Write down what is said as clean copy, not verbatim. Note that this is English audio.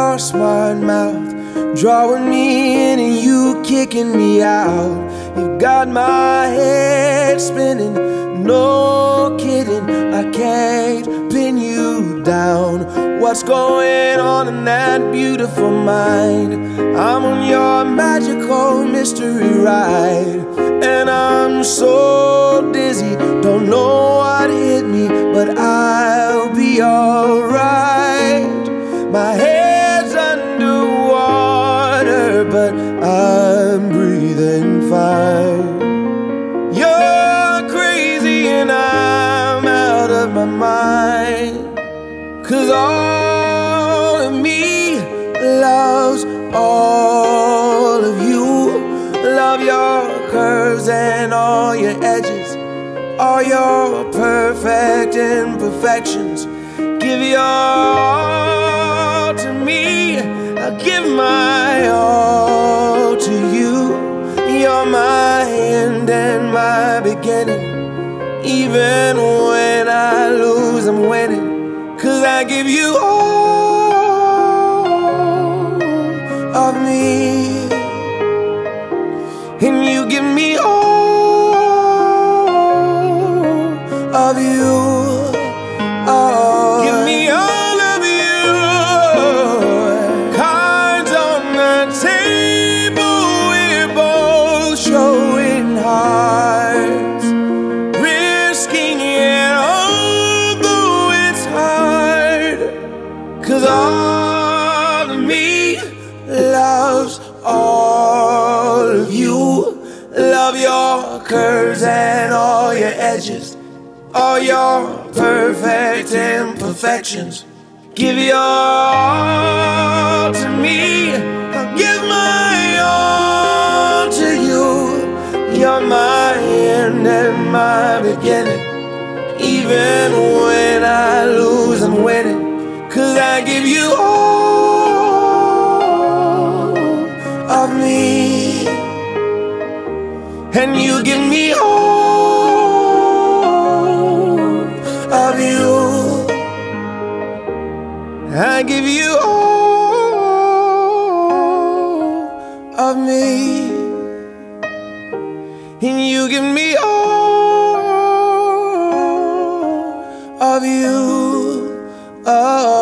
your smart mouth, drawing me in and you kicking me out. You got my head spinning, no kidding, I can't pin you down. What's going on in that beautiful mind? I'm on your magical mystery ride, and I'm so dizzy, don't know what hit me, but I'll be alright. My head's underwater, but I'm breathing fine. You're crazy and I'm out of my mind, 'cause all of me loves all of you. Love your curves and all your edges, all your perfect imperfections. Give your all to me, I'll give my all to you. You're my end and my beginning. Even when I lose, I'm winning, 'cause I give you all of me, and you give me all of you. Oh, give me all of you. Cards on the table, we're both showing hearts, risking it although it's hard, 'cause all of me loves all of you. Love your curves and all your edges, all your perfect imperfections. Give your all to me, I'll give my all to you. You're my end and my beginning. Even when I lose, I'm winning, 'cause I give you all of me, and you give me all of you. I give you all of me, and you give me all of you. Oh.